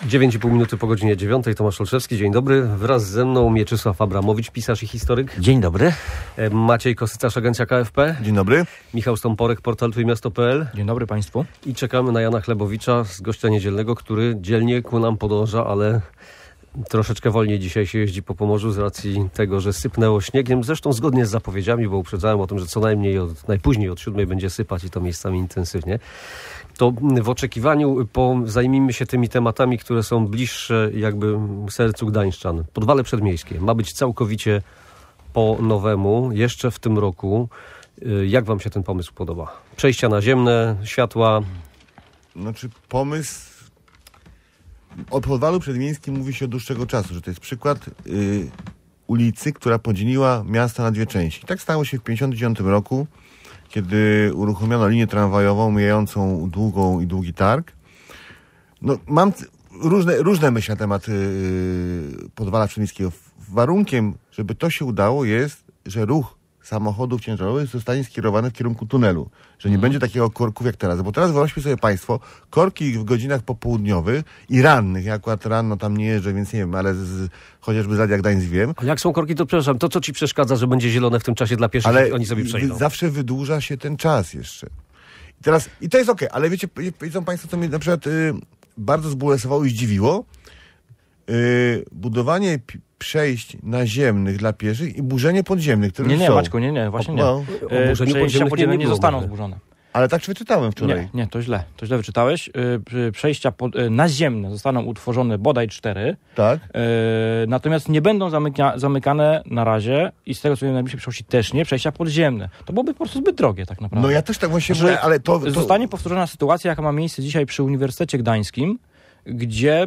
9,5 minuty po godzinie 9. Tomasz Olszewski, dzień dobry. Wraz ze mną Mieczysław Abramowicz, pisarz i historyk. Dzień dobry. Maciej Kosycarz, agencja KFP. Dzień dobry. Michał Stąporek, portal Trójmiasto.pl. Dzień dobry Państwu. I czekamy na Jana Chlebowicza z gościa niedzielnego, który dzielnie ku nam podąża, ale troszeczkę wolniej dzisiaj się jeździ po Pomorzu z racji tego, że sypnęło śniegiem. Zresztą zgodnie z zapowiedziami, bo uprzedzałem o tym, że co najmniej najpóźniej od 7 będzie sypać i to miejscami intensywnie. To w oczekiwaniu zajmijmy się tymi tematami, które są bliższe jakby sercu gdańszczan. Podwale przedmiejskie ma być całkowicie po nowemu, jeszcze w tym roku. Jak wam się ten pomysł podoba? Przejścia naziemne, światła? Znaczy pomysł o Podwalu Przedmiejskim mówi się od dłuższego czasu, że to jest przykład ulicy, która podzieliła miasto na dwie części. Tak stało się w 1959 roku, kiedy uruchomiono linię tramwajową mijającą Długą i Długi Targ. No, mam różne myśli na temat Podwala Przedmiejskiego. Warunkiem, żeby to się udało, jest, że ruch samochodów ciężarowych zostanie skierowany w kierunku tunelu. Że nie będzie takiego korków jak teraz. Bo teraz wyobraźmy sobie Państwo, korki w godzinach popołudniowych i rannych. Ja akurat rano tam nie jeżdżę, więc nie wiem, ale chociażby z Radia Gdańsk wiem. A jak są korki, to przepraszam, to co ci przeszkadza, że będzie zielone w tym czasie dla pieszych, ale oni sobie przejdą? Zawsze wydłuża się ten czas jeszcze. I to jest okej, ale wiedzą Państwo, co mnie na przykład bardzo zbulwersowało i zdziwiło? Budowanie przejść naziemnych dla pieszych i burzenie podziemnych, które Nie, są. Maćku, nie, właśnie nie. Przejścia podziemne nie zostaną zburzone. Ale tak wyczytałem wczoraj. Nie, to źle wyczytałeś. Przejścia naziemne zostaną utworzone bodaj 4. Tak. Natomiast nie będą zamykane na razie i z tego co wiem, w najbliższej przyszłości też nie, przejścia podziemne. To byłoby po prostu zbyt drogie tak naprawdę. No ja też tak właśnie mówię, ale to... Zostanie powtórzona sytuacja, jaka ma miejsce dzisiaj przy Uniwersytecie Gdańskim, gdzie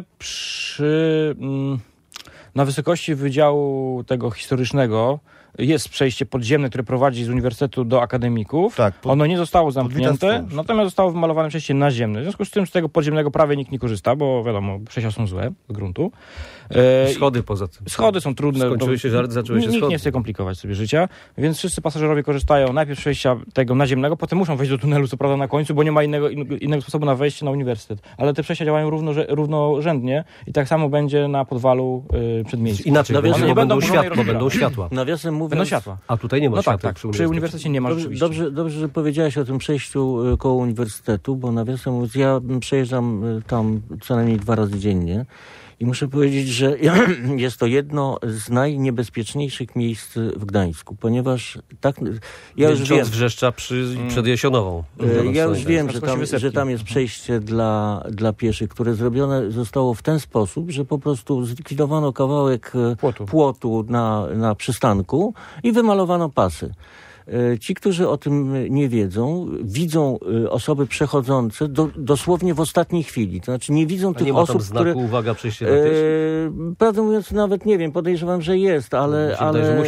na wysokości Wydziału tego historycznego jest przejście podziemne, które prowadzi z uniwersytetu do akademików. Tak, ono nie zostało zamknięte, natomiast zostało wymalowane przejście naziemne. W związku z tym z tego podziemnego prawie nikt nie korzysta, bo wiadomo, przejścia są złe z gruntu. Schody poza tym. Schody są trudne. Skończyły się żarty, zaczęły się schody. Nikt nie chce komplikować sobie życia, więc wszyscy pasażerowie korzystają najpierw z przejścia tego naziemnego, potem muszą wejść do tunelu, co prawda na końcu, bo nie ma innego sposobu na wejście na uniwersytet. Ale te przejścia działają równorzędnie i tak samo będzie na Podwalu Przedmiejskim. Inaczej, bo będą światła. Nawiasem mówiąc... Będą światła. A tutaj nie ma światła. Tak, przy uniwersytecie nie ma rzeczywiście. Dobrze, że powiedziałeś o tym przejściu koło uniwersytetu, bo nawiasem mówiąc, ja przejeżdżam tam co najmniej 2 razy dziennie i muszę powiedzieć, że jest to jedno z najniebezpieczniejszych miejsc w Gdańsku, ponieważ tak... Ja już wiem, Wrzeszcza przed Jesionową. Ja już wiem, że tam jest przejście dla pieszych, które zrobione zostało w ten sposób, że po prostu zlikwidowano kawałek płotu na przystanku i wymalowano pasy. Ci, którzy o tym nie wiedzą, widzą osoby przechodzące dosłownie w ostatniej chwili. To znaczy nie widzą tych osób, tam znaku, które... uwaga, przejście na pieszy? Prawdę mówiąc, nawet nie wiem, podejrzewam, że jest, ale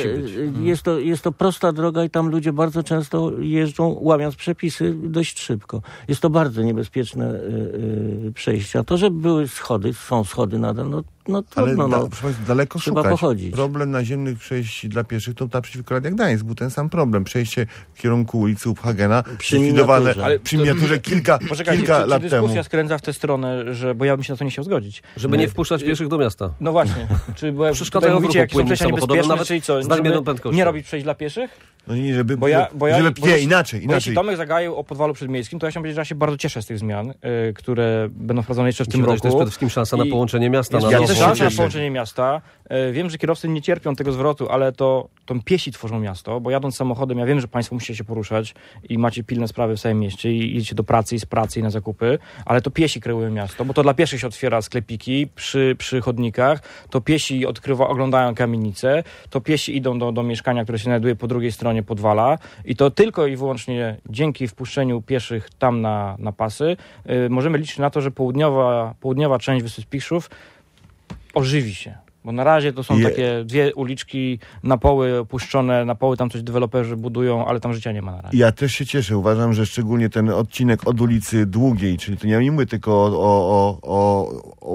jest to prosta droga i tam ludzie bardzo często jeżdżą, łamiąc przepisy dość szybko. Jest to bardzo niebezpieczne przejście. A to, że były schody, są schody nadal, no trudno, ale daleko trzeba szukać. Pochodzić. Problem naziemnych przejść dla pieszych to naprzeciwko Radia Gdańsk był ten sam problem. Przejście w kierunku ulicy Uphagena zlikwidowane przy miniaturze kilka lat temu. Dyskusja skręca w tę stronę, bo ja bym się na to nie chciał zgodzić. Żeby nie wpuszczać pieszych do miasta. No właśnie. Czy przeszkadzają w ruchu płynnym samochodowym, nawet czyli co, nie robić przejść dla pieszych? No nie, żeby inaczej. Jeśli Tomek zagaił o Podwalu Przedmiejskim, to ja chciałem powiedzieć, że ja się bardzo cieszę z tych zmian, które będą wprowadzone jeszcze w tym roku. To jest przede wszystkim szansa na połączenie miasta. Szansa na połączenie miasta. Wiem, że kierowcy nie cierpią tego zwrotu, ale to piesi tworzą miasto, bo jadąc samochodem, ja wiem, że państwo musicie się poruszać i macie pilne sprawy w całym mieście i jedziecie do pracy i z pracy i na zakupy, ale to piesi kreują miasto, bo to dla pieszych się otwiera sklepiki przy chodnikach, to piesi oglądają kamienice, to piesi idą do mieszkania, które się znajduje po drugiej stronie Podwala i to tylko i wyłącznie dzięki wpuszczeniu pieszych tam na pasy możemy liczyć na to, że południowa część Wysp Spichrzów ożywi się. Bo na razie to są takie 2 uliczki na poły opuszczone, na poły tam coś deweloperzy budują, ale tam życia nie ma na razie. Ja też się cieszę. Uważam, że szczególnie ten odcinek od ulicy Długiej, czyli to nie mówię tylko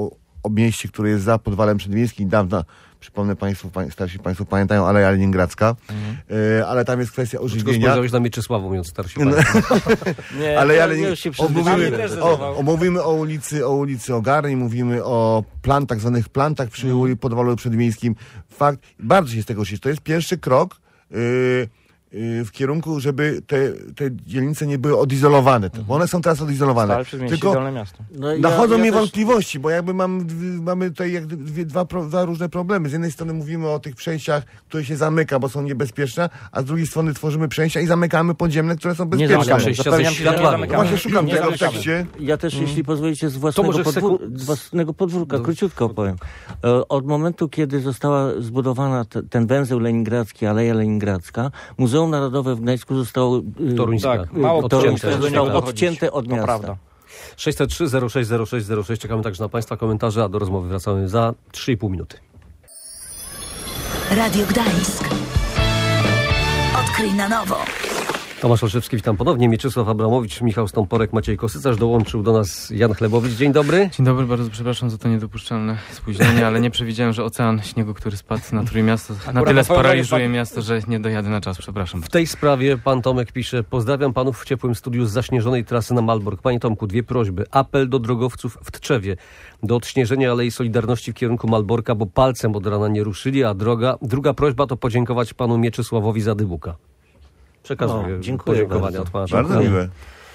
o mieście, które jest za Podwalem Przedmiejskim, dawna, przypomnę Państwu, starsi Państwo pamiętają, Aleja Leningradzka, ale tam jest kwestia ożywienia. Spojrzałeś na Mieczysławą, mówiąc starsi Nie, Aleja Leningradzka. Mówimy o ulicy Ogarnej, mówimy o tak zwanych plantach przy Podwalu Przedmiejskim. Fakt, bardzo się z tego cieszę. To jest pierwszy krok w kierunku, żeby te dzielnice nie były odizolowane. Bo one są teraz odizolowane. Tylko nachodzą mi wątpliwości, bo jakby mamy tutaj dwa różne problemy. Z jednej strony mówimy o tych przejściach, które się zamyka, bo są niebezpieczne, a z drugiej strony tworzymy przejścia i zamykamy podziemne, które są bezpieczne. Właśnie szukam tego w tekście. Ja też, jeśli pozwolicie, z własnego podwórka, króciutko opowiem. Od momentu, kiedy została zbudowana ten węzeł leningradzki, Aleja Leningradzka, Muzeum Narodowe w Gdańsku zostało odcięte od miasta. Prawda. 603 060606. Czekamy także na Państwa komentarze, a do rozmowy wracamy za 3,5 minuty. Radio Gdańsk. Odkryj na nowo. Tomasz Olszewski, witam ponownie. Mieczysław Abramowicz, Michał Stąporek, Maciej Kosycarz. Dołączył do nas Jan Chlebowicz. Dzień dobry. Dzień dobry, bardzo przepraszam za to niedopuszczalne spóźnienie, ale nie przewidziałem, że ocean śniegu, który spadł na Trójmiasto, na tyle sparaliżuje miasto, że nie dojadę na czas. Przepraszam. W tej sprawie pan Tomek pisze: pozdrawiam panów w ciepłym studiu z zaśnieżonej trasy na Malbork. Panie Tomku, 2 prośby. Apel do drogowców w Tczewie. Do odśnieżenia Alei Solidarności w kierunku Malborka, bo palcem od rana nie ruszyli, a druga prośba to podziękować panu Mieczysławowi za dybuka. Przekazuję podziękowania od pana. Bardzo miłe.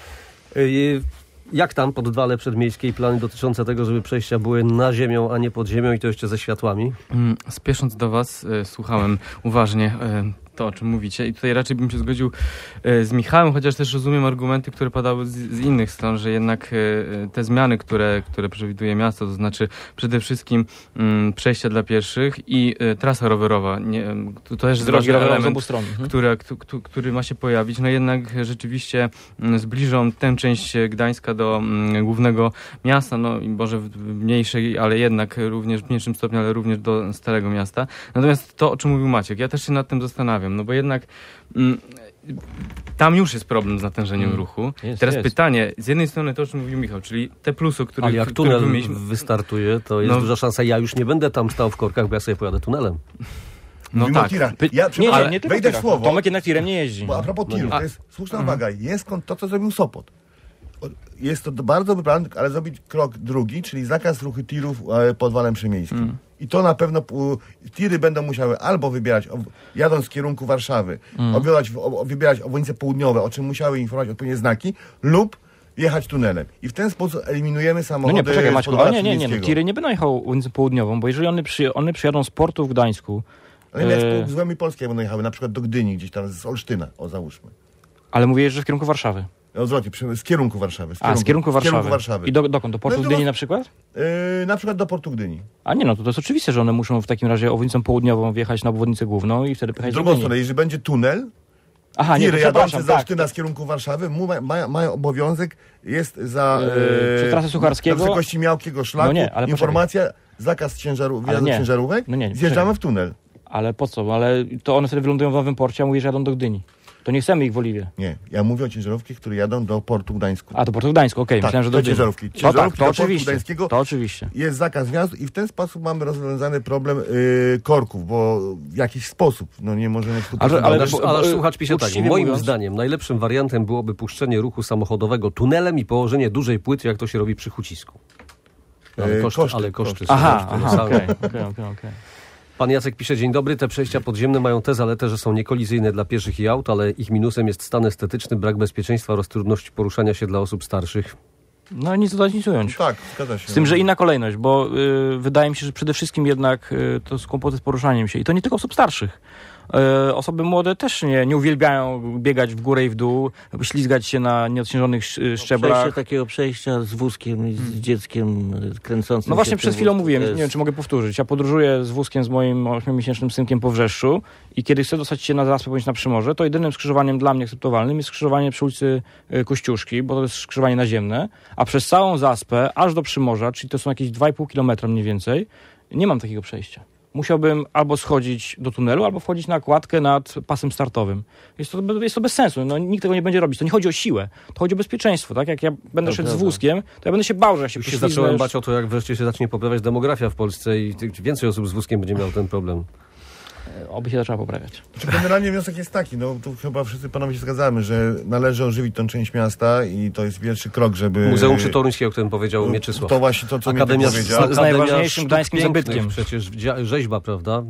Jak tam Podwale Przedmiejskie plany dotyczące tego, żeby przejścia były na ziemią, a nie pod ziemią i to jeszcze ze światłami? Spiesząc do was, słuchałem uważnie to, o czym mówicie i tutaj raczej bym się zgodził z Michałem, chociaż też rozumiem argumenty, które padały z innych stron, że jednak te zmiany, które przewiduje miasto, to znaczy przede wszystkim przejścia dla pieszych i trasa rowerowa, to też jest ważny element, który ma się pojawić, no jednak rzeczywiście zbliżą tę część Gdańska do głównego miasta, no i może w mniejszej, ale jednak również w mniejszym stopniu, ale również do Starego Miasta. Natomiast to, o czym mówił Maciek, ja też się nad tym zastanawiam, no bo jednak tam już jest problem z natężeniem ruchu. Teraz pytanie, z jednej strony to, o czym mówił Michał, czyli te plusy, które... Ale jak tunel wystartuje, to jest duża szansa. Ja już nie będę tam stał w korkach, bo ja sobie pojadę tunelem. No tak. Nie wejdę w słowo. Tomek jednak tirem nie jeździ. Bo a propos tirów, to jest słuszna uwaga. Jest to, co zrobił Sopot. Jest to bardzo wybrane, ale zrobić krok drugi, czyli zakaz ruchu tirów pod Walem Przemiejskim. I to na pewno tiry będą musiały albo wybierać, jadąc z kierunku Warszawy, wybierać obwodnice południowe, o czym musiały informować odpowiednie znaki, lub jechać tunelem. I w ten sposób eliminujemy samochody. No nie, poczekaj Maćku, nie, tiry nie będą jechały ulicą południową, bo jeżeli one przyjadą z portu w Gdańsku... Ale z Złemi Polskiej będą jechały, na przykład do Gdyni, gdzieś tam z Olsztyna, załóżmy. Ale mówię, że w kierunku Warszawy. Odwrotnie, z kierunku Warszawy. Z kierunku Warszawy. I dokąd? Do portu Gdyni na przykład? Na przykład do portu Gdyni. A nie, no to jest oczywiste, że one muszą w takim razie obwodnicą południową wjechać na obwodnicę główną i wtedy pojechać z drugą stronę, jeżeli będzie tunel, tiry jadące z Olsztyna z kierunku Warszawy mają obowiązek, jest za przez trasę Sucharskiego, na wysokości miałkiego szlaku, informacja, zakaz wjazdu ciężarówek, zjeżdżamy w tunel. Ale po co? Ale to one wtedy wylądują w Nowym Porcie, a mówisz, że jadą do Gdyni. To nie chcemy ich w Oliwie. Nie, ja mówię o ciężarówkach, które jadą do portu Gdańsku. A, do portu Gdańsku, okej. Myślałem, że do ciężarówki. Ciężarówki to do portu Gdańskiego to oczywiście. Jest zakaz wjazdu i w ten sposób mamy rozwiązany problem korków, bo w jakiś sposób, nie możemy... Ale słuchacz pisze tak, moim zdaniem najlepszym wariantem byłoby puszczenie ruchu samochodowego tunelem i położenie dużej płyty, jak to się robi przy Hucisku. Koszty. Okej. Pan Jacek pisze: dzień dobry, te przejścia podziemne mają tę zaletę, że są niekolizyjne dla pieszych i aut, ale ich minusem jest stan estetyczny, brak bezpieczeństwa oraz trudność poruszania się dla osób starszych. No nic dodać, nic ująć. Tak, zgadza się. Z tym, że inna kolejność, bo wydaje mi się, że przede wszystkim jednak to jest kłopoty z poruszaniem się i to nie tylko osób starszych. Osoby młode też nie uwielbiają biegać w górę i w dół, ślizgać się na nieodśnieżonych szczeblach. Takiego przejścia z wózkiem i z dzieckiem kręcącym. No właśnie przed chwilą mówiłem, nie wiem czy mogę powtórzyć. Ja podróżuję z wózkiem z moim 8-miesięcznym synkiem po Wrzeszczu i kiedy chcę dostać się na Zaspę bądź na Przymorze, to jedynym skrzyżowaniem dla mnie akceptowalnym jest skrzyżowanie przy ulicy Kościuszki, bo to jest skrzyżowanie naziemne, a przez całą Zaspę aż do Przymorza, czyli to są jakieś 2,5 km mniej więcej, nie mam takiego przejścia. musiałbym albo schodzić do tunelu, albo wchodzić na kładkę nad pasem startowym. Jest to bez sensu. No, nikt tego nie będzie robić. To nie chodzi o siłę. To chodzi o bezpieczeństwo. Tak? Jak ja będę szedł z wózkiem, to ja będę się bał, że jak się poślizgnę. Zacząłem bać o to, jak wreszcie się zacznie poprawiać demografia w Polsce i więcej osób z wózkiem będzie miał ten problem. Oby się zaczęła poprawiać. Generalnie wniosek jest taki, no tu chyba wszyscy panowie się zgadzamy, że należy ożywić tę część miasta i to jest pierwszy krok, żeby... Muzeum Przytoruńskie, o którym powiedział Mieczysław. To właśnie to, co Akademia Mieczysław powiedział. Z najważniejszym gdańskim zabytkiem. Przecież rzeźba, prawda?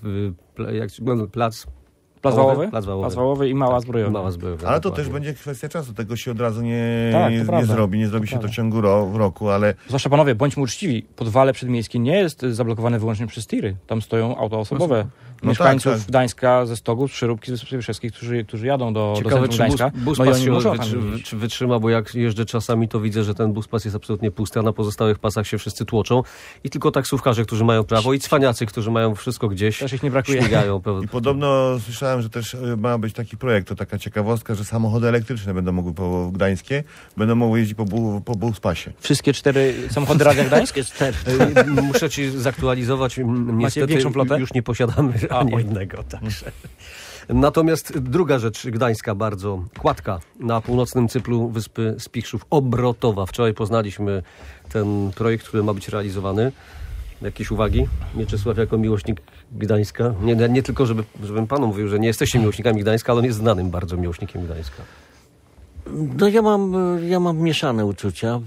Plac Wałowy i Mała Zbrojowa. Ale to też będzie kwestia czasu. Tego się od razu nie zrobi. Nie zrobi się to w ciągu roku, ale... Zwłaszcza panowie, bądźmy uczciwi. Podwale przedmiejskie nie jest zablokowane wyłącznie przez tiry. Tam stoją auta osobowe. Mieszkańców Gdańska, ze Stogów, z Przeróbki, z Piłsudskiego, którzy jadą do centrum Gdańska. Bus się wytrzyma, bo jak jeżdżę czasami, to widzę, że ten buspas jest absolutnie pusty, a na pozostałych pasach się wszyscy tłoczą. I tylko taksówkarze, którzy mają prawo, i cwaniacy, którzy mają wszystko gdzieś, też ich nie brakuje. Śmigają. I podobno słyszałem, że też ma być taki projekt, to taka ciekawostka, że samochody elektryczne będą mogły gdańskie, będą mogły jeździć po buspasie. Wszystkie 4 samochody Radia Gdańskie? Muszę ci zaktualizować. Niestety już nie posiadamy ani jednego. Także. Natomiast druga rzecz gdańska bardzo. Kładka na północnym cyplu wyspy Spichrzów, obrotowa. Wczoraj poznaliśmy ten projekt, który ma być realizowany. Jakieś uwagi? Mieczysław jako miłośnik Gdańska. Nie tylko, żebym panu mówił, że nie jesteście miłośnikami Gdańska, ale on jest znanym bardzo miłośnikiem Gdańska. No ja mam mieszane uczucia.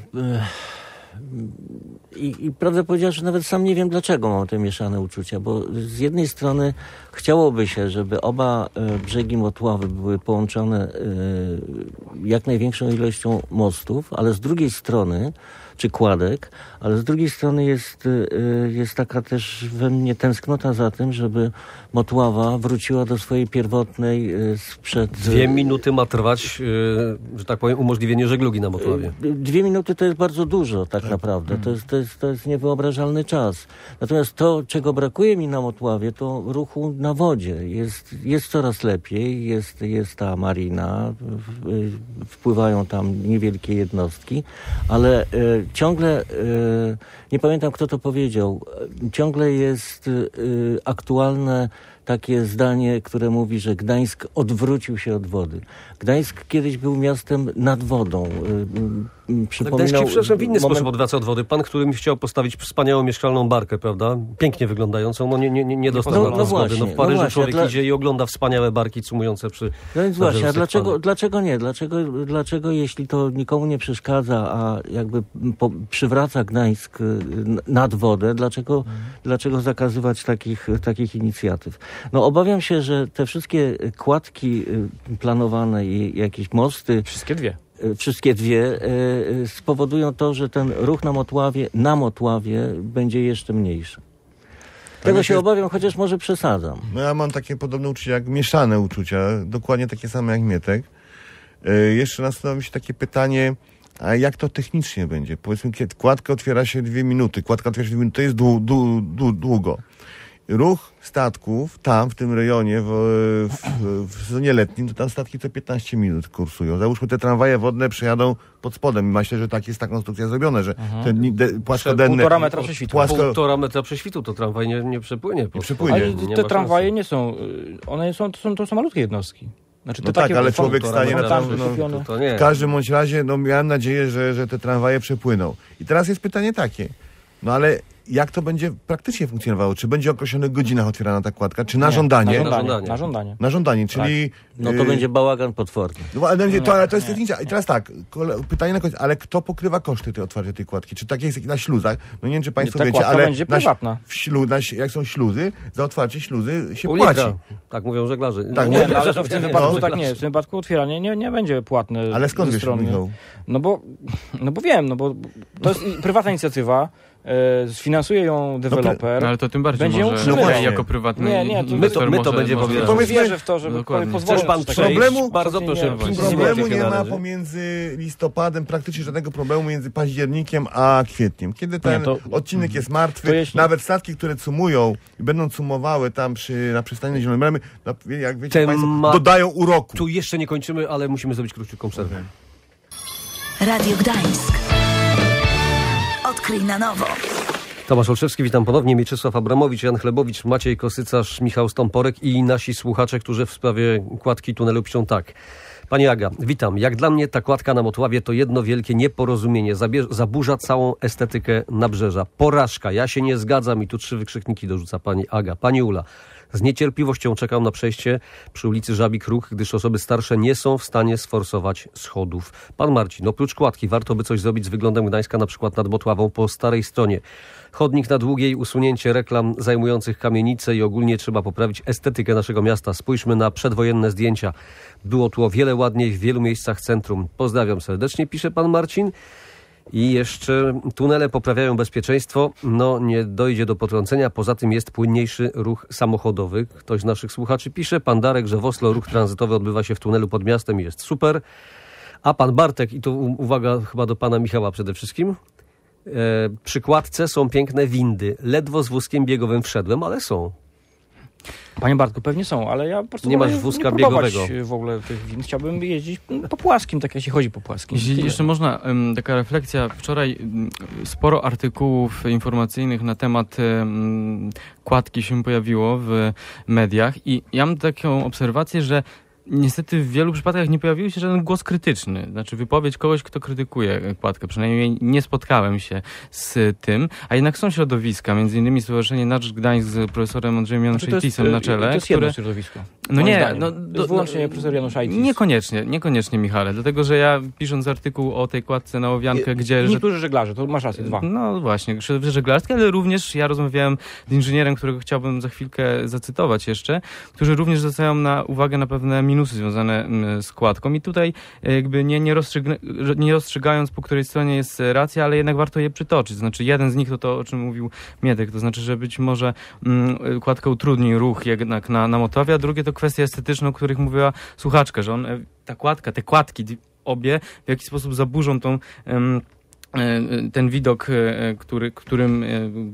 I prawdę powiedziawszy, nawet sam nie wiem, dlaczego mam te mieszane uczucia, bo z jednej strony chciałoby się, żeby oba brzegi Motławy były połączone jak największą ilością mostów, ale z drugiej strony, czy kładek, ale z drugiej strony jest taka też we mnie tęsknota za tym, żeby Motława wróciła do swojej pierwotnej sprzed... 2 minuty ma trwać, że tak powiem, umożliwienie żeglugi na Motławie. 2 minuty to jest bardzo dużo, tak naprawdę. To jest niewyobrażalny czas. Natomiast to, czego brakuje mi na Motławie, to ruchu na wodzie. Jest coraz lepiej, jest ta marina, wpływają tam niewielkie jednostki, ale ciągle, nie pamiętam kto to powiedział, ciągle jest aktualne takie zdanie, które mówi, że Gdańsk odwrócił się od wody. Gdańsk kiedyś był miastem nad wodą. Gdańsk się w inny sposób odwraca od wody. Pan, który chciał postawić wspaniałą mieszkalną barkę, prawda? Pięknie wyglądającą, nie dostał na wody. W Paryżu człowiek idzie i ogląda wspaniałe barki cumujące przy... No więc właśnie, a dlaczego nie? Dlaczego jeśli to nikomu nie przeszkadza, a jakby przywraca Gdańsk nad wodę, dlaczego zakazywać takich inicjatyw? No obawiam się, że te wszystkie kładki planowane i jakieś mosty... Wszystkie dwie spowodują to, że ten ruch na Motławie będzie jeszcze mniejszy. Tego się obawiam, chociaż może przesadzam. No ja mam takie podobne uczucia jak mieszane uczucia, dokładnie takie same jak Mietek. Jeszcze nastanowi się takie pytanie, a jak to technicznie będzie? Powiedzmy, kiedy kładka otwiera się 2 minuty, to jest długo. Ruch statków tam, w tym rejonie, w sezonie letnim, to tam statki co 15 minut kursują. Załóżmy, te tramwaje wodne przejadą pod spodem. Myślę, że tak jest ta konstrukcja zrobiona, że te płaskodenny... 1,5 metra prześwitu. 1,5 metra prześwitu, to tramwaj nie przepłynie. Ale te tramwaje nie są... To są malutkie jednostki. Znaczy, no tak, ale człowiek stanie na tam... W każdym bądź razie, miałem nadzieję, że te tramwaje przepłyną. I teraz jest pytanie takie. No ale jak to będzie praktycznie funkcjonowało? Czy będzie o określonych godzinach otwierana ta kładka? Czy na żądanie? Na żądanie, czyli... Tak. No to będzie bałagan potworny. No, ale to jest techniczne. I teraz tak, pytanie na koniec, ale kto pokrywa koszty otwarcia tej kładki? Czy tak jest na śluzach? No nie wiem, czy państwo wiecie, ale będzie prywatna. Jak są śluzy, za otwarcie śluzy się płaci. Tak mówią żeglarze. Tak, nie, ale w tym wypadku tak nie. W tym wypadku otwieranie nie będzie płatne. Ale skąd wiesz, Michał? No bo wiem, bo to jest prywatna inicjatywa. Sfinansuje ją deweloper. No, ale to tym bardziej będzie może jako prywatny inwestor my to będziemy pobierać. To wierzę w to, żeby pozwolić pan problemu. Bardzo proszę. Problemu nie ma pomiędzy listopadem, praktycznie żadnego problemu między październikiem a kwietniem. Kiedy ten odcinek jest martwy, nawet statki, które cumują i będą cumowały tam na przystani Zielonej Bramy, jak wiecie państwo, dodają uroku. Tu jeszcze nie kończymy, ale musimy zrobić krótką przerwę. Radio Gdańsk. Odkryj na nowo. Tomasz Olszewski, witam ponownie. Mieczysław Abramowicz, Jan Chlebowicz, Maciej Kosycarz, Michał Stomporek i nasi słuchacze, którzy w sprawie kładki tunelu piszą tak. Pani Aga, witam. Jak dla mnie ta kładka na Motławie to jedno wielkie nieporozumienie. Zaburza całą estetykę nabrzeża. Porażka. Ja się nie zgadzam i tu 3 wykrzykniki dorzuca pani Aga. Pani Ula. Z niecierpliwością czekam na przejście przy ulicy Żabik Róg, gdyż osoby starsze nie są w stanie sforsować schodów. Pan Marcin, oprócz kładki warto by coś zrobić z wyglądem Gdańska, na przykład nad Motławą po starej stronie. Chodnik na Długiej, usunięcie reklam zajmujących kamienice i ogólnie trzeba poprawić estetykę naszego miasta. Spójrzmy na przedwojenne zdjęcia. Było tu o wiele ładniej w wielu miejscach centrum. Pozdrawiam serdecznie, pisze pan Marcin. I jeszcze tunele poprawiają bezpieczeństwo, nie dojdzie do potrącenia, poza tym jest płynniejszy ruch samochodowy. Ktoś z naszych słuchaczy pisze, pan Darek, że w Oslo ruch tranzytowy odbywa się w tunelu pod miastem i jest super. A pan Bartek, i tu uwaga chyba do pana Michała przede wszystkim, przy kładce są piękne windy. Ledwo z wózkiem biegowym wszedłem, ale są. Panie Bartku, pewnie są, ale ja po prostu nie masz wózka biegowego. W ogóle tych wind. Chciałbym jeździć po płaskim, tak jak się chodzi po płaskim. Jeśli jeszcze można, taka refleksja. Wczoraj sporo artykułów informacyjnych na temat kładki się pojawiło w mediach i ja mam taką obserwację, że niestety w wielu przypadkach nie pojawił się żaden głos krytyczny. Znaczy wypowiedź kogoś, kto krytykuje kładkę. Przynajmniej nie spotkałem się z tym. A jednak są środowiska, między innymi Stowarzyszenie Nasz Gdańsk z profesorem Andrzejem Januszajtisem na czele. To jest jedno środowisko. No nie, wyłącznie profesor Januszajtis. Niekoniecznie, Michale. Dlatego, że ja pisząc artykuł o tej kładce na Owiankę, gdzie... Niektórzy żeglarze, to masz rację, 2. No właśnie, żeglarskie, ale również ja rozmawiałem z inżynierem, którego chciałbym za chwilkę zacytować jeszcze, którzy również zwracają uwagę na pewne minusy związane z kładką i tutaj jakby nie rozstrzygając, po której stronie jest racja, ale jednak warto je przytoczyć. Znaczy jeden z nich to, o czym mówił Mietek, to znaczy, że być może kładka utrudni ruch jednak na Motławie, a drugie to kwestia estetyczna, o których mówiła słuchaczka, że te kładki obie w jakiś sposób zaburzą ten widok, którym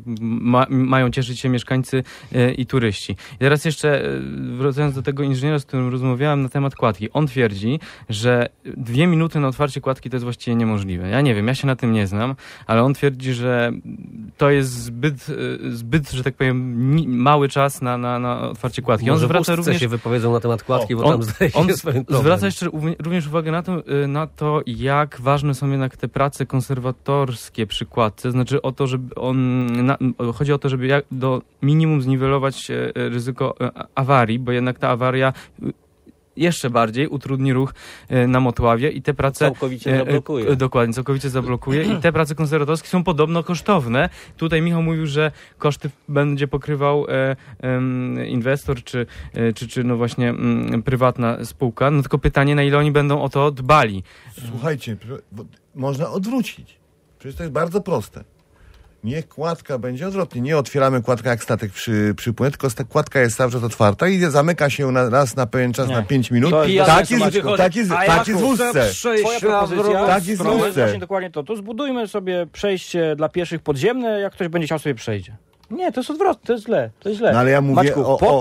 mają cieszyć się mieszkańcy i turyści. I teraz jeszcze wracając do tego inżyniera, z którym rozmawiałem na temat kładki. On twierdzi, że 2 minuty na otwarcie kładki to jest właściwie niemożliwe. Ja nie wiem, ja się na tym nie znam, ale on twierdzi, że to jest zbyt, że tak powiem, mały czas na otwarcie kładki. On zwraca również się wypowiedzą na temat kładki, bo tam zdaje się swoim problem. Zwraca jeszcze również uwagę na to, jak ważne są jednak te prace konserwatorskie przy kładce, znaczy o to, żeby chodzi o to, żeby do minimum zniwelować ryzyko awarii, bo jednak ta awaria jeszcze bardziej utrudni ruch na Motławie i te prace... Całkowicie zablokuje. Dokładnie, całkowicie zablokuje i te prace konserwatorskie są podobno kosztowne. Tutaj Michał mówił, że koszty będzie pokrywał inwestor czy no właśnie prywatna spółka. No tylko pytanie, na ile oni będą o to dbali. Słuchajcie, można odwrócić. Przecież to jest bardzo proste. Niech kładka będzie odwrotnie. Nie otwieramy kładkę jak statek przypłynie, tylko kładka jest cały czas otwarta i zamyka się raz na pewien czas, na 5 minut. Tak jest w Ustce. Tak jest w Ustce. Dokładnie to. To zbudujmy sobie przejście dla pieszych podziemne, jak ktoś będzie chciał sobie przejdzie. Nie, to jest odwrotnie, to jest źle. No ale ja mówię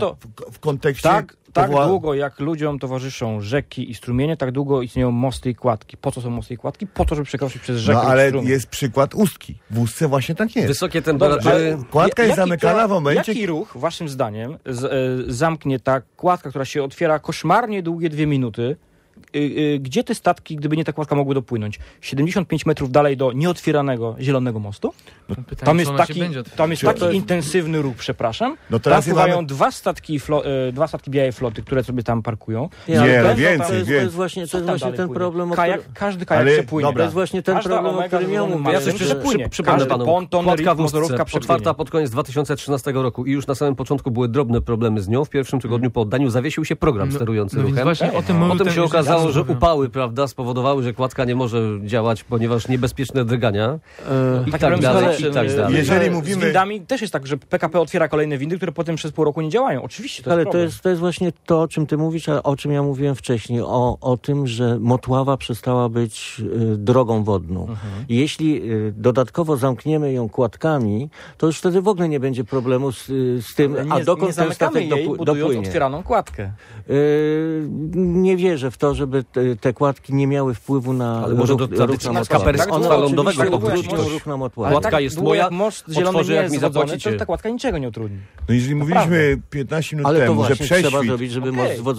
w kontekście... Tak długo jak ludziom towarzyszą rzeki i strumienie, tak długo istnieją mosty i kładki. Po co są mosty i kładki? Po to, żeby przekroczyć przez rzekę. No ale jest przykład Ustki. W Ustce właśnie tak jest. Wysokie temperatury. Kładka jest zamykana w momencie... Jaki ruch, waszym zdaniem, zamknie ta kładka, która się otwiera koszmarnie długie 2 minuty? Gdzie te statki, gdyby nie ta kładka, mogły dopłynąć? 75 metrów dalej do nieotwieranego Zielonego Mostu? No pytanie, tam jest taki intensywny ruch, przepraszam. No tam pływają 2 statki białej floty, które sobie tam parkują. Więcej. To jest właśnie ten problem, każdy kajak przepłynie. To jest właśnie ten problem, o którym ja mówię. Ja coś przypomnę panu. Kładka w Ustce otwarta pod koniec 2013 roku i już na samym początku były drobne problemy z nią. W pierwszym tygodniu po oddaniu zawiesił się program sterujący ruchem. Właśnie Potem się okazało, że upały, prawda, spowodowały, że kładka nie może działać, ponieważ niebezpieczne drgania i tak dalej. Jeżeli mówimy... Z windami też jest tak, że PKP otwiera kolejne windy, które potem przez pół roku nie działają. Oczywiście to jest problem. Ale to jest właśnie to, o czym ty mówisz, a o czym ja mówiłem wcześniej. O tym, że Motława przestała być drogą wodną. I jeśli dodatkowo zamkniemy ją kładkami, to już wtedy w ogóle nie będzie problemu z tym, a dokąd ten statek dopłynie. Budując otwieraną kładkę. Nie wierzę w to, żeby te kładki nie miały wpływu na ale może ruch na motławie. One lądowego to utrudnią ruch na motławie. Kładka tak jest moja, most zielony nie jest zwodzony, to ta kładka niczego nie utrudni. No jeżeli mówiliśmy 15 minut ale temu, to że właśnie prześwit... trzeba zrobić, żeby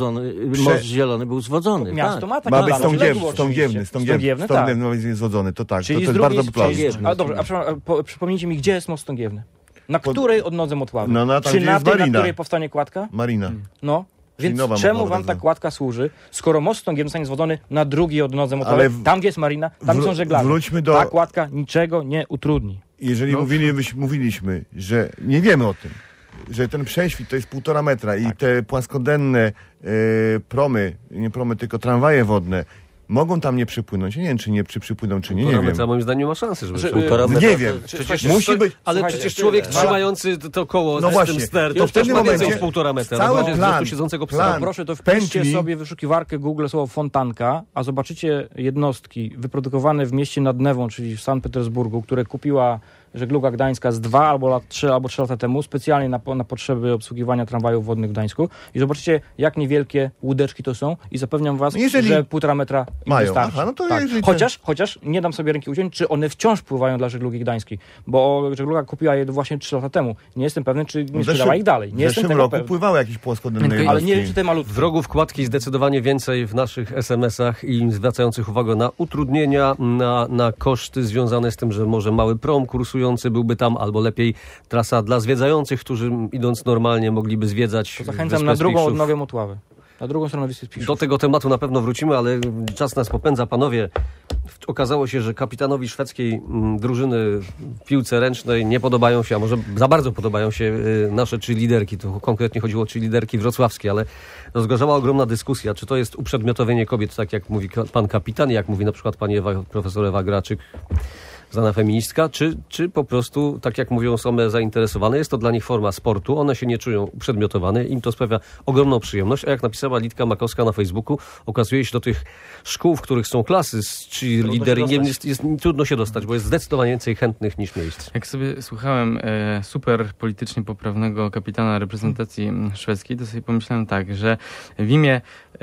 most zielony był zwodzony. Miasto ma taki ma być plan. Stągiewny ma być zwodzony, to tak. Czyli to jest bardzo proste. Ale dobrze, przypomnijcie mi, gdzie jest most Stągiewny? Na której odnodze Motławy? No, Czy na tej, na której powstanie kładka? Marina. No. Więc czemu wam ta kładka służy, skoro most Stągiewny zostanie zwodzony na drugiej odnodze Motławy, tam gdzie jest marina, tam są żeglarze. Ta kładka niczego nie utrudni. Jeżeli mówiliśmy, że nie wiemy o tym, że ten prześwit to jest 1,5 metra i te płaskodenne promy, nie promy, tylko tramwaje wodne, mogą tam nie przypłynąć. Ja nie wiem, czy nie przypłyną, czy nie, nie wiem. Moim zdaniem ma szansę, żeby... Nie wiem. Musi być... Ale przecież człowiek trzymający to koło z tym ster, to w pewnym momencie 1,5 metra. Cały plan, siedzącego psa. Proszę, to wpiszcie sobie w wyszukiwarkę Google słowo fontanka, a zobaczycie jednostki wyprodukowane w mieście nad Newą, czyli w Sankt Petersburgu, które kupiła Żegluga Gdańska z 2 albo 3 lata temu, specjalnie na potrzeby obsługiwania tramwajów wodnych w Gdańsku. I zobaczycie, jak niewielkie łódeczki to są i zapewniam was, że 1,5 metra im wystarczy. Aha, no to tak. Chociaż nie dam sobie ręki uciąć, czy one wciąż pływają dla Żeglugi Gdańskiej, bo Żegluga kupiła je właśnie 3 lata temu. Nie jestem pewny, czy nie sprzedała ich dalej. Nie w zeszłym roku pływały jakieś płaskodenne jednostki. Ale nie wiem, czy te malutkie. Wrogów kładki zdecydowanie więcej w naszych SMS-ach i zwracających uwagę na utrudnienia, na koszty związane z tym, że może mały prom kursujący byłby tam, albo lepiej trasa dla zwiedzających, którzy idąc normalnie mogliby zwiedzać. To zachęcam na drugą odnogę Motławy. Na drugą stronę Wisły Spiszów. Do tego tematu na pewno wrócimy, ale czas nas popędza. Panowie, okazało się, że kapitanowi szwedzkiej drużyny w piłce ręcznej nie podobają się, a może za bardzo podobają się nasze cheerleaderki. To konkretnie chodziło o cheerleaderki wrocławskie, ale rozgorzała ogromna dyskusja, czy to jest uprzedmiotowienie kobiet, tak jak mówi pan kapitan, jak mówi na przykład pani profesor Ewa Graczyk, znana feministka, czy po prostu, tak jak mówią, są zainteresowane. Jest to dla nich forma sportu. One się nie czują uprzedmiotowane. Im to sprawia ogromną przyjemność. A jak napisała Litka Makowska na Facebooku, okazuje się, do tych szkół, w których są klasy z cheerleaderiem, jest trudno się dostać, bo jest zdecydowanie więcej chętnych niż miejsc. Jak sobie słuchałem super politycznie poprawnego kapitana reprezentacji szwedzkiej, to sobie pomyślałem tak, że w imię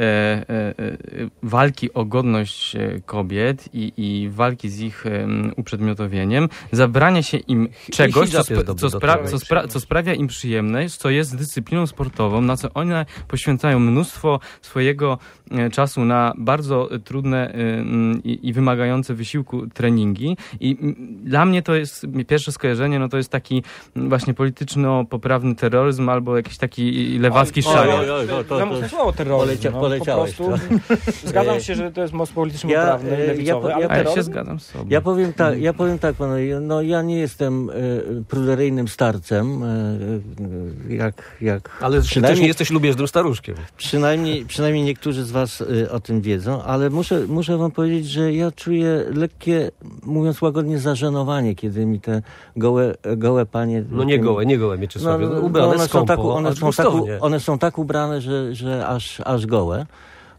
walki o godność kobiet i walki z ich uprzedmiotowieniem, zabrania się im czegoś, co sprawia im przyjemność, co jest dyscypliną sportową, na co one poświęcają mnóstwo swojego czasu na bardzo trudne i wymagające wysiłku treningi. I dla mnie to jest pierwsze skojarzenie, no to jest taki właśnie polityczno-poprawny terroryzm albo jakiś taki lewacki szaj. Słowo terroryzm. Poleciałeś. Zgadzam się, że to jest most polityczno-poprawny, lewicowy, ale ja się zgadzam z sobą. Ja powiem tak, panowie, no ja nie jestem pruderyjnym starcem, ale też nie jesteś lubieżnym staruszkiem. Przynajmniej niektórzy z was o tym wiedzą, ale muszę wam powiedzieć, że ja czuję lekkie, mówiąc łagodnie, zażenowanie, kiedy mi te gołe panie... No nie gołe, Mieczysławie. Ubrane skąpo, one są tak ubrane, że aż gołe.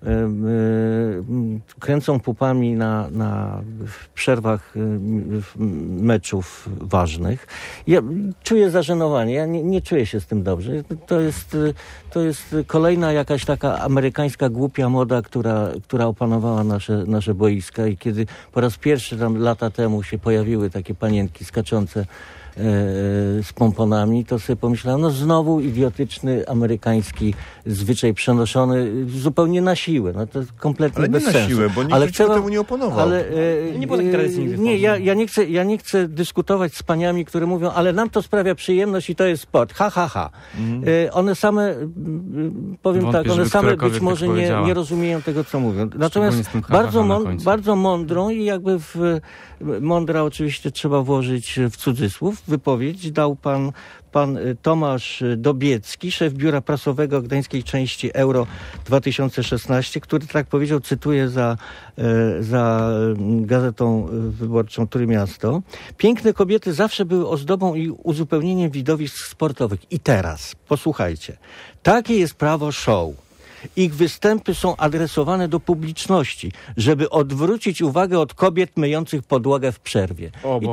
Kręcą pupami w przerwach meczów ważnych. Ja czuję zażenowanie, ja nie czuję się z tym dobrze. To jest kolejna jakaś taka amerykańska głupia moda, która opanowała nasze boiska i kiedy po raz pierwszy tam lata temu się pojawiły takie panienki skaczące z pomponami, to sobie pomyślałem, no znowu idiotyczny amerykański zwyczaj przenoszony zupełnie na siłę. No to kompletnie bez sensu. Ale nie na siłę, bo nikt temu nie oponował. Nie było takiej tradycji nigdy. Nie, ja nie chcę dyskutować z paniami, które mówią, ale nam to sprawia przyjemność i to jest sport. One same, powiem tak, one same być może nie rozumieją tego, co mówią. Natomiast bardzo mądrą i jakby mądra oczywiście trzeba włożyć w cudzysłów, wypowiedź dał pan Tomasz Dobiecki, szef biura prasowego gdańskiej części Euro 2016, który tak powiedział, cytuję za gazetą wyborczą Trójmiasto. Piękne kobiety zawsze były ozdobą i uzupełnieniem widowisk sportowych. I teraz, posłuchajcie, takie jest prawo show. ich występy są adresowane do publiczności, żeby odwrócić uwagę od kobiet myjących podłogę w przerwie. I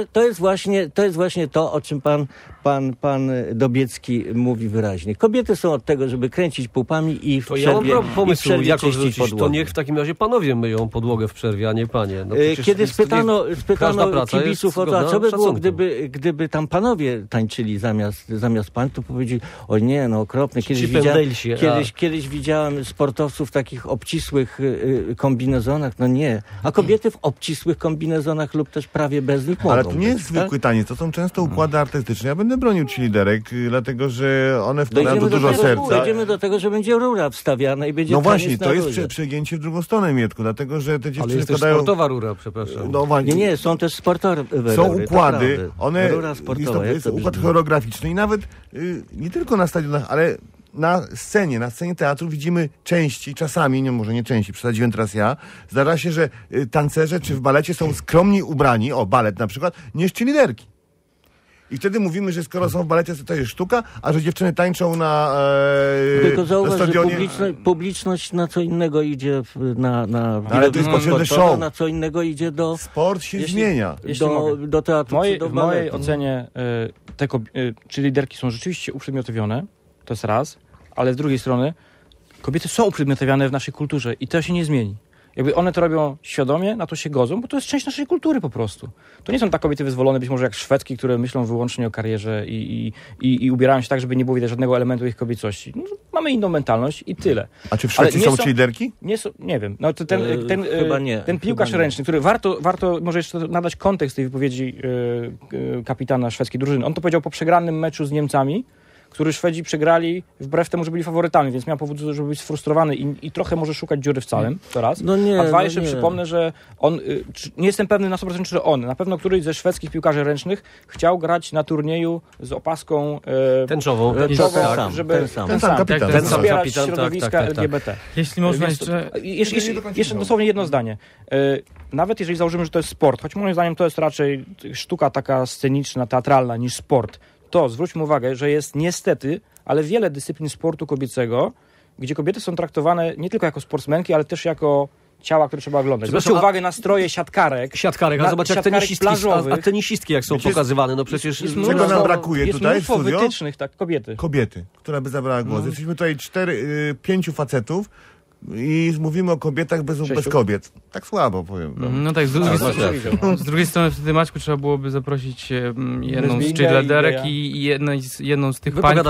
to jest właśnie to, o czym pan Dobiecki mówi wyraźnie. Kobiety są od tego, żeby kręcić pupami i w przerwie, ja mam pomysł, jak czyścić podłogę. To niech w takim razie panowie myją podłogę w przerwie, a nie panie. No kiedy spytano kibiców o to, a co by było, gdyby tam panowie tańczyli zamiast pań, to powiedzieli, o nie, no okropne. Kiedyś widziałem sportowców w takich obcisłych kombinezonach, no nie. A kobiety w obcisłych kombinezonach lub też prawie bez nich mogą. Ale to nie jest zwykły taniec, to są często układy artystyczne. Ja będę bronił cheerleaderek, dlatego że one wkładają dużo serca. Dojdziemy do tego, że będzie rura wstawiana i będzie no właśnie, to jest przegięcie w drugą stronę, Mietku, dlatego że te dziewczyny wkładają... sportowa rura, przepraszam. No właśnie. Nie, są też sportowe są układy, one sportowa, jest układ choreograficzny i nawet nie tylko na stadionach, ale na scenie teatru widzimy czasami, może nie częściej, przesadziłem teraz ja, zdarza się, że tancerze czy w balecie są skromniej ubrani, balet na przykład, niż cheerleaderki. I wtedy mówimy, że skoro są w balecie, to jest sztuka, a że dziewczyny tańczą tylko zauważ, na stadionie... że publiczność na co innego idzie ale to jest potrzebny show. Na co innego idzie do... Sport się zmienia. Do teatru czy do baletu. W mojej ocenie czy liderki są rzeczywiście uprzedmiotowione, to jest raz, ale z drugiej strony kobiety są uprzedmiotowione w naszej kulturze i to się nie zmieni. Jakby one to robią świadomie, na to się godzą, bo to jest część naszej kultury po prostu. To nie są tak kobiety wyzwolone, być może jak Szwedki, które myślą wyłącznie o karierze i ubierają się tak, żeby nie było widać żadnego elementu ich kobiecości. No, mamy inną mentalność i tyle. A czy w Szwecji są cheerleaderki? Nie wiem. No, ten piłkarz ręczny, który warto może jeszcze nadać kontekst tej wypowiedzi kapitana szwedzkiej drużyny. On to powiedział po przegranym meczu z Niemcami, który Szwedzi przegrali wbrew temu, że byli faworytami, więc miał powód, żeby być sfrustrowany i trochę może szukać dziury w całym, to raz. A dwa, jeszcze przypomnę, że on, nie jestem pewny na 100%, czy on, na pewno któryś ze szwedzkich piłkarzy ręcznych chciał grać na turnieju z opaską tęczową, żeby ten sam kapitan, wspierać środowiska LGBT. Jeśli można jeszcze dosłownie jedno zdanie. Nawet jeżeli założymy, że to jest sport, choć moim zdaniem to jest raczej sztuka taka sceniczna, teatralna niż sport, to zwróćmy uwagę, że jest niestety, ale wiele dyscyplin sportu kobiecego, gdzie kobiety są traktowane nie tylko jako sportsmenki, ale też jako ciała, które trzeba oglądać. Zwróćcie uwagę na stroje siatkarek, a zobacz jak tenisistki jak są pokazywane, no przecież... Czego nam brakuje tutaj w studio? wytycznych, tak, kobiety. Która by zabrała głos. Jesteśmy tutaj 5 facetów, i mówimy o kobietach bez kobiet. Tak słabo powiem. No tak, z drugiej strony wtedy, Maćku, trzeba byłoby zaprosić jedną z cheerleaderek i jedną z tych pań,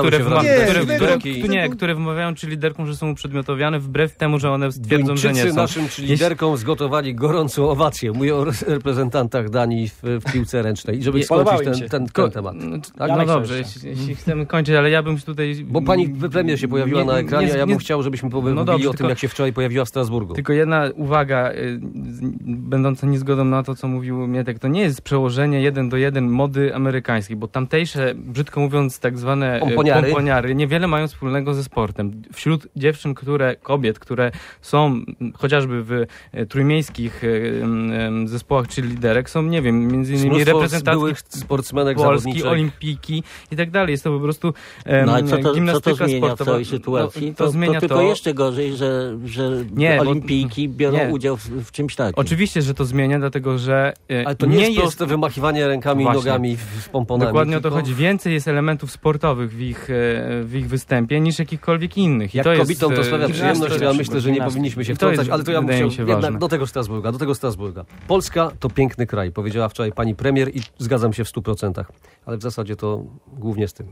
które wymawiają cheerleaderkom, że są uprzedmiotowiane, wbrew temu, że one twierdzą, że nie są. Naszym cheerleaderkom zgotowali gorącą owację. Mówię o reprezentantach Danii w piłce ręcznej. I żeby skończyć ten temat. No dobrze, jeśli chcemy kończyć, ale ja bym tutaj... Bo pani premier się pojawiła na ekranie, a ja bym chciał, żebyśmy mówili o tym, jak się wczoraj pojawiła w Strasburgu. Tylko jedna uwaga, będąca niezgodą na to, co mówił Mietek, to nie jest przełożenie 1:1 mody amerykańskiej, bo tamtejsze, brzydko mówiąc, tak zwane pomponiary niewiele mają wspólnego ze sportem. Wśród kobiet, które są chociażby w trójmiejskich zespołach czy liderek, są, nie wiem, między innymi reprezentantki sportsmenek Polski, olimpijki i tak dalej. Jest to po prostu gimnastyka co to zmienia sportowa. W całej sytuacji? To zmienia tylko jeszcze gorzej, że olimpijki biorą udział w czymś takim. Oczywiście, że to zmienia, dlatego że ale to nie jest proste wymachiwanie rękami i nogami z pomponami. Dokładnie o to chodzi. Więcej jest elementów sportowych w ich występie niż jakichkolwiek innych. Jak kobietom to sprawia przyjemność, ja myślę, że nie powinniśmy się wtrącać, ale to ja muszę jednak do tego Strasburga. Polska to piękny kraj, powiedziała wczoraj pani premier i zgadzam się w 100%. Ale w zasadzie to głównie z tym.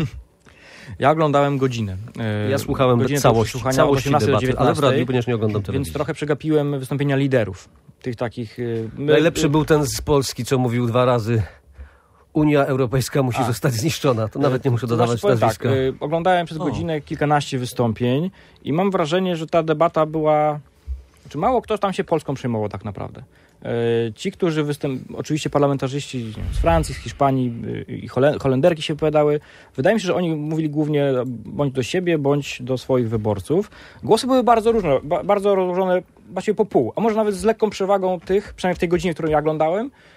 Ja oglądałem godzinę. Ja słuchałem całości debaty, ale w radiu, ponieważ nie oglądam telewizji. Więc trochę przegapiłem wystąpienia liderów. Tych takich... Najlepszy był ten z Polski, co mówił 2 razy. Unia Europejska musi zostać zniszczona. To nawet nie muszę dodawać nazwiska. Tak, oglądałem przez godzinę kilkanaście wystąpień i mam wrażenie, że ta debata była... Znaczy mało kto tam się Polską przejmował tak naprawdę. Ci, którzy oczywiście parlamentarzyści z Francji, z Hiszpanii i Holenderki się wypowiadały, wydaje mi się, że oni mówili głównie bądź do siebie, bądź do swoich wyborców. Głosy były bardzo różne, bardzo rozłożone właściwie po pół, a może nawet z lekką przewagą tych, przynajmniej w tej godzinie, którą ja oglądałem,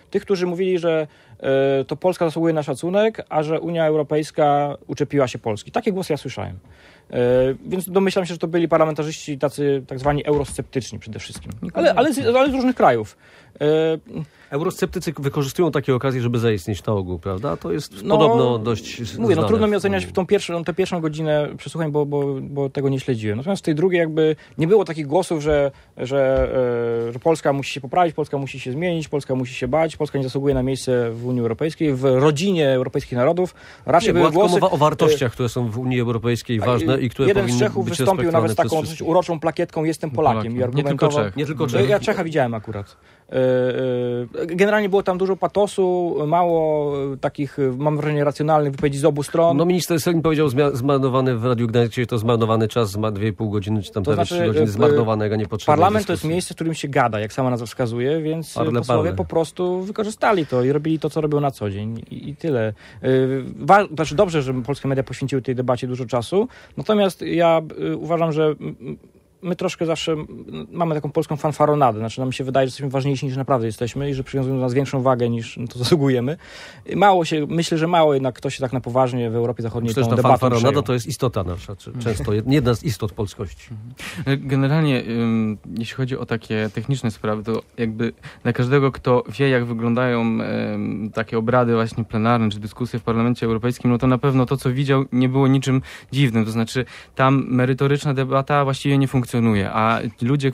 Tych, którzy mówili, że to Polska zasługuje na szacunek, a że Unia Europejska uczepiła się Polski. Takie głosy ja słyszałem. Więc domyślam się, że to byli parlamentarzyści tacy tak zwani eurosceptyczni przede wszystkim. Ale z różnych krajów. Eurosceptycy wykorzystują takie okazje, żeby zaistnieć na ogół, prawda? To jest podobno dość znane. Trudno mi oceniać tę pierwszą godzinę przesłuchań, bo tego nie śledziłem. Natomiast w tej drugiej jakby nie było takich głosów, że Polska musi się poprawić, Polska musi się zmienić, Polska musi się bać, Polska nie zasługuje na miejsce w Unii Europejskiej, w rodzinie europejskich narodów. Raczej były głosy... mowa o wartościach, które są w Unii Europejskiej ważne i które jeden powinny z Czechów być wystąpił nawet z taką uroczą plakietką "Jestem Polakiem" i argumentował... Nie tylko Czech. Ja Czecha widziałem akurat. Generalnie było tam dużo patosu, mało takich, mam wrażenie, racjonalnych wypowiedzi z obu stron. No minister Sellin powiedział, zmarnowany w Radiu Gdańskie, to zmarnowany czas, 2,5 godziny, czy tam prawie 3 godziny zmarnowanego, niepotrzebnej Parlament dyskusji. To jest miejsce, w którym się gada, jak sama nazwa wskazuje, więc posłowie po prostu wykorzystali to i robili to, co robią na co dzień i tyle. Znaczy dobrze, że polskie media poświęciły tej debacie dużo czasu, natomiast ja uważam, że my troszkę zawsze mamy taką polską fanfaronadę. Znaczy nam się wydaje, że jesteśmy ważniejsi niż naprawdę jesteśmy i że przywiązują do nas większą wagę niż to zasługujemy. Myślę, że mało jednak ktoś się tak na poważnie w Europie Zachodniej tą debatą fanfaronada przejął. to jest istota nasza, często jedna z istot polskości. Generalnie, jeśli chodzi o takie techniczne sprawy, to jakby dla każdego, kto wie, jak wyglądają takie obrady właśnie plenarne, czy dyskusje w Parlamencie Europejskim, no to na pewno to, co widział, nie było niczym dziwnym. To znaczy, tam merytoryczna debata właściwie nie funkcjonuje, a ludzie,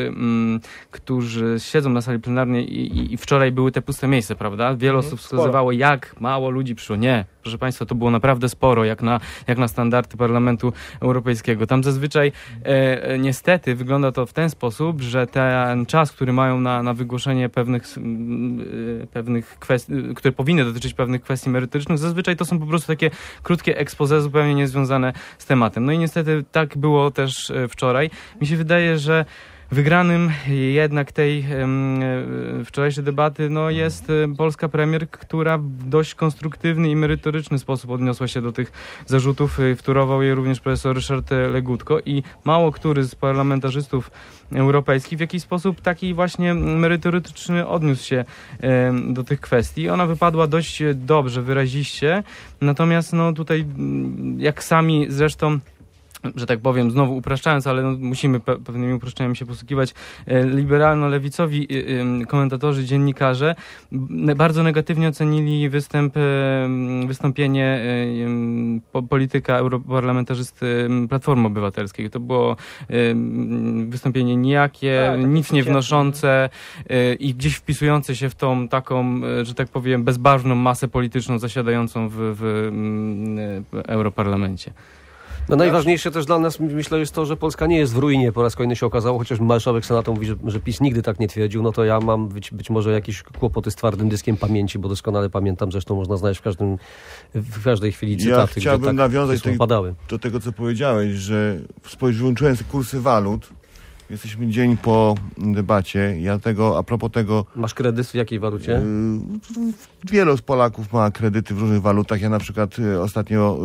którzy siedzą na sali plenarnej i wczoraj były te puste miejsca, prawda? Wiele osób wskazywało, jak mało ludzi przyszło. Nie, proszę Państwa, to było naprawdę sporo, jak na standardy Parlamentu Europejskiego. Tam zazwyczaj niestety wygląda to w ten sposób, że ten czas, który mają na wygłoszenie pewnych kwestii, które powinny dotyczyć pewnych kwestii merytorycznych, zazwyczaj to są po prostu takie krótkie expose zupełnie niezwiązane z tematem. No i niestety tak było też wczoraj. Mi się wydaje, że wygranym jednak tej wczorajszej debaty jest polska premier, która w dość konstruktywny i merytoryczny sposób odniosła się do tych zarzutów. Wtórował je również profesor Ryszard Legutko i mało który z parlamentarzystów europejskich w jakiś sposób taki właśnie merytoryczny odniósł się do tych kwestii. Ona wypadła dość dobrze, wyraziście. Natomiast tutaj, jak sami zresztą, że tak powiem, znowu upraszczając, ale musimy pewnymi uproszczeniami się posługiwać, liberalno-lewicowi komentatorzy, dziennikarze bardzo negatywnie ocenili wystąpienie polityka europarlamentarzysty Platformy Obywatelskiej. To było wystąpienie nijakie, nic nie wnoszące i gdzieś wpisujące się w tą taką, że tak powiem, bezbarwną masę polityczną zasiadającą w Europarlamencie. No najważniejsze też dla nas, myślę, jest to, że Polska nie jest w ruinie. Po raz kolejny się okazało, chociaż marszałek Senatu mówi, że PiS nigdy tak nie twierdził, no to ja mam być może jakieś kłopoty z twardym dyskiem pamięci, bo doskonale pamiętam, zresztą można znaleźć w każdej chwili cytaty, ja chciałbym nawiązać do tego, co powiedziałeś, że wyłączyłem kursy walut. Jesteśmy dzień po debacie. A propos tego... Masz kredyt w jakiej walucie? Wielu z Polaków ma kredyty w różnych walutach. Ja na przykład ostatnio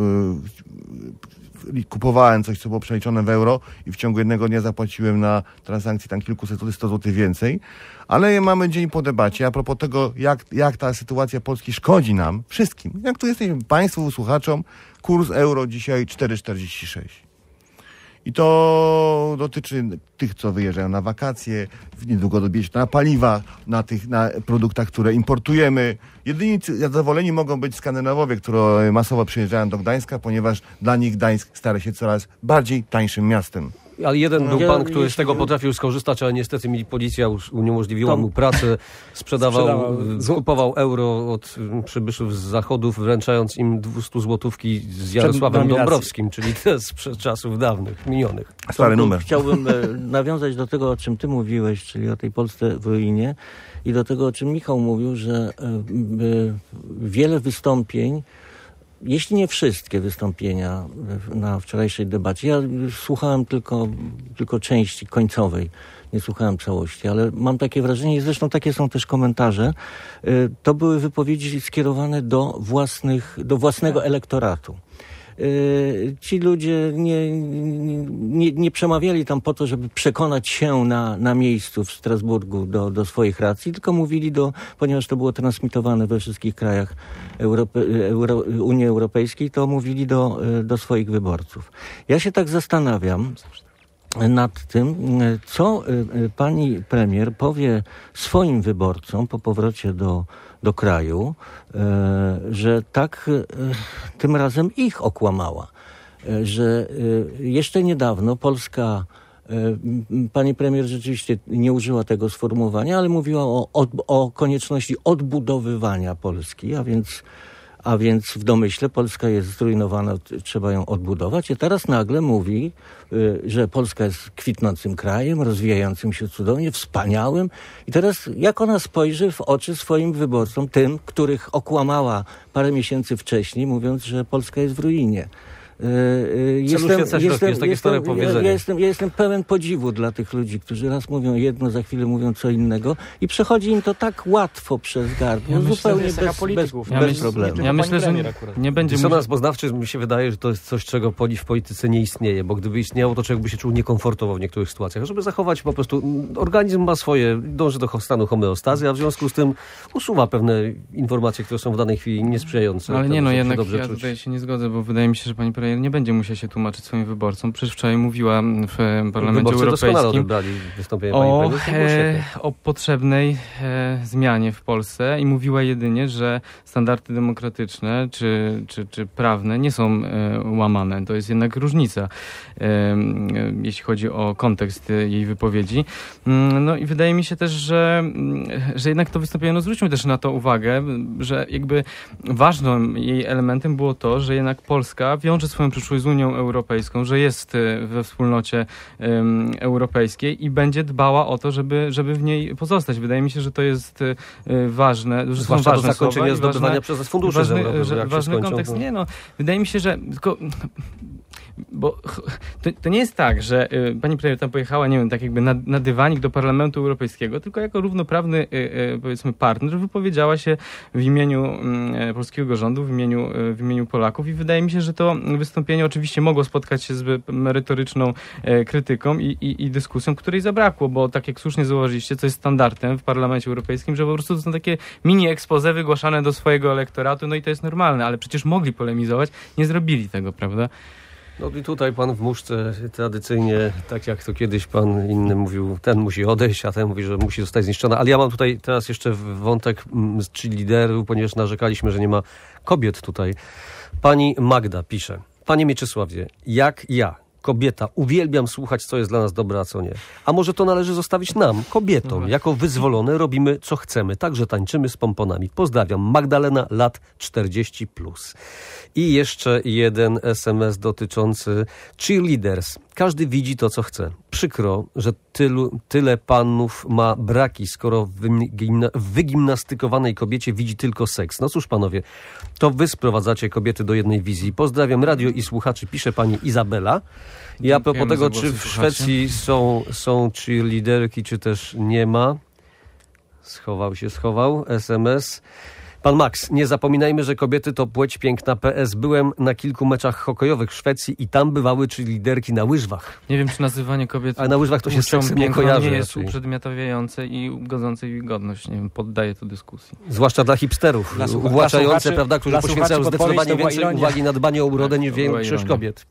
kupowałem coś, co było przeliczone w euro i w ciągu jednego dnia zapłaciłem na transakcji tam kilkuset, 100 zł więcej. Ale mamy dzień po debacie. A propos tego, jak ta sytuacja Polski szkodzi nam, wszystkim. Jak tu jesteśmy Państwu, słuchaczom, kurs euro dzisiaj 4,46. I to dotyczy tych, co wyjeżdżają na wakacje, niedługo dobierze na paliwa, na produktach, które importujemy. Jedyni zadowoleni mogą być Skandynawowie, którzy masowo przyjeżdżają do Gdańska, ponieważ dla nich Gdańsk stara się coraz bardziej tańszym miastem. Ale jeden był pan, który z tego potrafił skorzystać, ale niestety policja uniemożliwiła mu pracę, skupował euro od przybyszów z zachodów, wręczając im 200 złotówki z Jarosławem Dąbrowskim, czyli te sprzed czasów dawnych, minionych. Stary numer. Chciałbym nawiązać do tego, o czym ty mówiłeś, czyli o tej Polsce w ruinie i do tego, o czym Michał mówił, że wiele wystąpień, jeśli nie wszystkie wystąpienia na wczorajszej debacie, ja słuchałem tylko części końcowej, nie słuchałem całości, ale mam takie wrażenie, i zresztą takie są też komentarze, to były wypowiedzi skierowane do własnego elektoratu. ci ludzie nie przemawiali tam po to, żeby przekonać się na miejscu w Strasburgu do swoich racji, tylko mówili ponieważ to było transmitowane we wszystkich krajach Unii Europejskiej, to mówili do swoich wyborców. Ja się tak zastanawiam nad tym, co pani premier powie swoim wyborcom po powrocie do kraju, że tak tym razem ich okłamała. Że jeszcze niedawno Polska, pani premier rzeczywiście nie użyła tego sformułowania, ale mówiła o konieczności odbudowywania Polski, a więc w domyśle Polska jest zrujnowana, trzeba ją odbudować. I teraz nagle mówi, że Polska jest kwitnącym krajem, rozwijającym się cudownie, wspaniałym. I teraz jak ona spojrzy w oczy swoim wyborcom, tym, których okłamała parę miesięcy wcześniej, mówiąc, że Polska jest w ruinie. Ja jestem pełen podziwu dla tych ludzi, którzy raz mówią jedno, za chwilę mówią co innego i przechodzi im to tak łatwo przez gardło, zupełnie bez problemu. Ja myślę, że nie będzie... Dysonans poznawczy, mi się wydaje, że to jest coś, czego w polityce nie istnieje, bo gdyby istniało, to człowiek by się czuł niekomfortowo w niektórych sytuacjach. Żeby zachować po prostu... Organizm ma swoje, dąży do stanu homeostazy, a w związku z tym usuwa pewne informacje, które są w danej chwili niesprzyjające. Ale nie, jednak ja tutaj się nie zgodzę, bo wydaje mi się, że pani premier nie będzie musiał się tłumaczyć swoim wyborcom. Przecież wczoraj mówiła w Parlamencie Europejskim o potrzebnej zmianie w Polsce i mówiła jedynie, że standardy demokratyczne czy prawne nie są łamane. To jest jednak różnica, jeśli chodzi o kontekst jej wypowiedzi. No i wydaje mi się też, że jednak to wystąpienie, zwróćmy też na to uwagę, że jakby ważnym jej elementem było to, że jednak Polska wiąże swoją przyszłość z Unią Europejską, że jest we wspólnocie europejskiej i będzie dbała o to, żeby w niej pozostać. Wydaje mi się, że to jest ważne, że są ważne do zakończenia zdobywania przez nas funduszy ważny kontekst. Nie, wydaje mi się, że tylko... Bo to nie jest tak, że pani premier tam pojechała, nie wiem, tak jakby na dywanik do Parlamentu Europejskiego, tylko jako równoprawny, powiedzmy, partner wypowiedziała się w imieniu polskiego rządu, w imieniu Polaków i wydaje mi się, że to wystąpienie oczywiście mogło spotkać się z merytoryczną krytyką i dyskusją, której zabrakło, bo tak jak słusznie zauważyliście, co jest standardem w Parlamencie Europejskim, że po prostu to są takie mini expose wygłaszane do swojego elektoratu, no i to jest normalne, ale przecież mogli polemizować, nie zrobili tego, prawda? No i tutaj pan w muszce tradycyjnie, tak jak to kiedyś pan inny mówił, ten musi odejść, a ten mówi, że musi zostać zniszczona. Ale ja mam tutaj teraz jeszcze wątek czy liderów, ponieważ narzekaliśmy, że nie ma kobiet tutaj. Pani Magda pisze: Panie Mieczysławie, jak ja, kobieta, uwielbiam słuchać, co jest dla nas dobre, a co nie. A może to należy zostawić nam, kobietom. Jako wyzwolone robimy, co chcemy. Także tańczymy z pomponami. Pozdrawiam. Magdalena, lat 40+. I jeszcze jeden SMS dotyczący cheerleaders. Każdy widzi to, co chce. Przykro, że tyle panów ma braki, skoro w wygimnastykowanej kobiecie widzi tylko seks. No cóż, panowie, to wy sprowadzacie kobiety do jednej wizji. Pozdrawiam radio i słuchaczy, pisze pani Izabela. I a propos tego, czy w Szwecji są cheerleaderki, czy też nie ma. Schował SMS. Pan Max, nie zapominajmy, że kobiety to płeć piękna. PS. Byłem na kilku meczach hokejowych w Szwecji i tam bywały liderki na łyżwach. Nie wiem, czy nazywanie kobiet... Ale na łyżwach to się z seksem nie kojarzy. Nie jest uprzedmiotawiające i godzące w godność. Nie wiem, poddaję to dyskusji. Zwłaszcza dla hipsterów. Uwłaczające, prawda, którzy poświęcają zdecydowanie więcej uwagi na dbanie o urodę niż większość kobiet.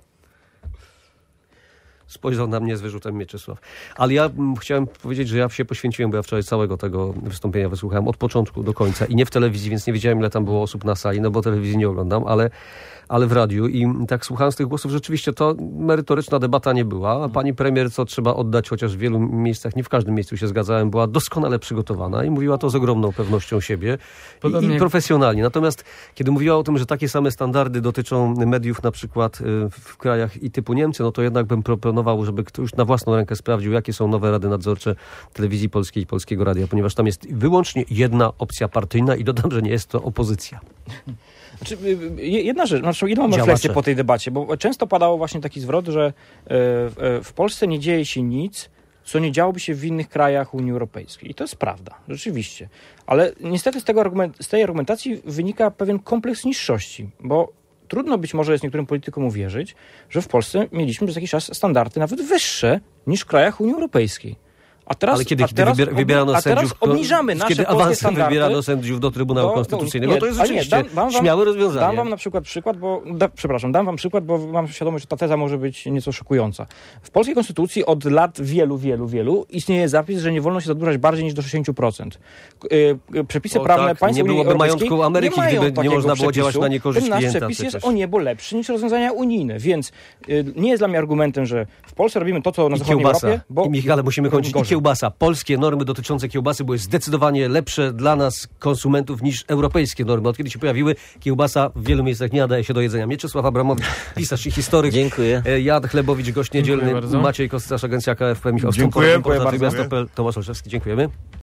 Spojrzał na mnie z wyrzutem Mieczysław. Ale ja chciałem powiedzieć, że ja się poświęciłem, bo ja wczoraj całego tego wystąpienia wysłuchałem od początku do końca i nie w telewizji, więc nie wiedziałem, ile tam było osób na sali, no bo telewizji nie oglądam, ale w radiu i tak słuchając tych głosów, rzeczywiście to merytoryczna debata nie była. A pani premier, co trzeba oddać, chociaż w wielu miejscach, nie w każdym miejscu się zgadzałem, była doskonale przygotowana i mówiła to z ogromną pewnością siebie i profesjonalnie. Natomiast kiedy mówiła o tym, że takie same standardy dotyczą mediów na przykład w krajach i typu Niemcy, no to jednak bym proponował, żeby ktoś na własną rękę sprawdził, jakie są nowe rady nadzorcze Telewizji Polskiej i Polskiego Radia, ponieważ tam jest wyłącznie jedna opcja partyjna i dodam, że nie jest to opozycja. Jedna rzecz, jedną refleksję po tej debacie, bo często padało właśnie taki zwrot, że w Polsce nie dzieje się nic, co nie działoby się w innych krajach Unii Europejskiej. I to jest prawda, rzeczywiście. Ale niestety z tej argumentacji wynika pewien kompleks niższości, bo trudno być może jest niektórym politykom uwierzyć, że w Polsce mieliśmy przez jakiś czas standardy nawet wyższe niż w krajach Unii Europejskiej. Ale kiedy wybierano sędziów, obniżamy nasze kiedy polskie standardy, wybierano sędziów do Trybunału Konstytucyjnego, to jest rzeczywiście śmiałe rozwiązanie. Dam wam na przykład, bo mam świadomość, że ta teza może być nieco szokująca. W polskiej konstytucji od lat wielu istnieje zapis, że nie wolno się zadłużać bardziej niż do 60%. Przepisy prawne państw nie Unii byłoby Europejskiej majątku Ameryki, gdyby nie można było działać na niekorzyść klienta. Nasz przepis jest o niebo lepszy niż rozwiązania unijne, więc nie jest dla mnie argumentem, że w Polsce robimy to, co na zachodniej Europie, bo... Michale, musimy kończyć. Kiełbasa. Polskie normy dotyczące kiełbasy były zdecydowanie lepsze dla nas, konsumentów, niż europejskie normy. Od kiedy się pojawiły, kiełbasa w wielu miejscach nie nadaje się do jedzenia. Mieczysław Abramowicz, pisarz i historyk. Dziękuję. Jan Chlebowicz, gość niedzielny. Maciej Kostyarz, agencja KFP. Michał Stąpor, Tomasz Olszewski. Dziękujemy.